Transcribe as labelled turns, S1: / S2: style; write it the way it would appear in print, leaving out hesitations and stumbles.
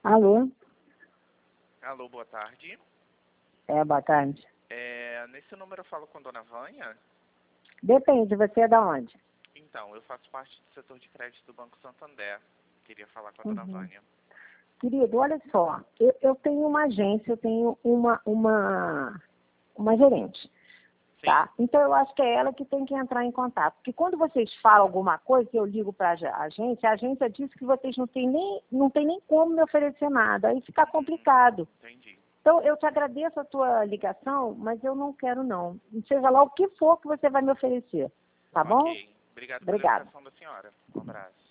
S1: Alô?
S2: Alô, boa tarde.
S1: Boa tarde.
S2: Nesse número eu falo com a dona Vânia?
S1: Depende, você é da onde?
S2: Então, eu faço parte do setor de crédito do Banco Santander. Queria falar com a dona Vânia.
S1: Querido, olha só, eu tenho uma agência, eu tenho uma gerente,
S2: Sim.
S1: tá? Então eu acho que é ela que tem que entrar em contato. Porque quando vocês falam alguma coisa, eu ligo para a agência diz que vocês não tem nem como me oferecer nada, aí fica complicado.
S2: Entendi.
S1: Então, eu te agradeço a tua ligação, mas eu não quero, não. Seja lá o que for que você vai me oferecer, tá bom?
S2: Ok. Obrigado pela
S1: Obrigada.
S2: ligação da senhora. Um abraço.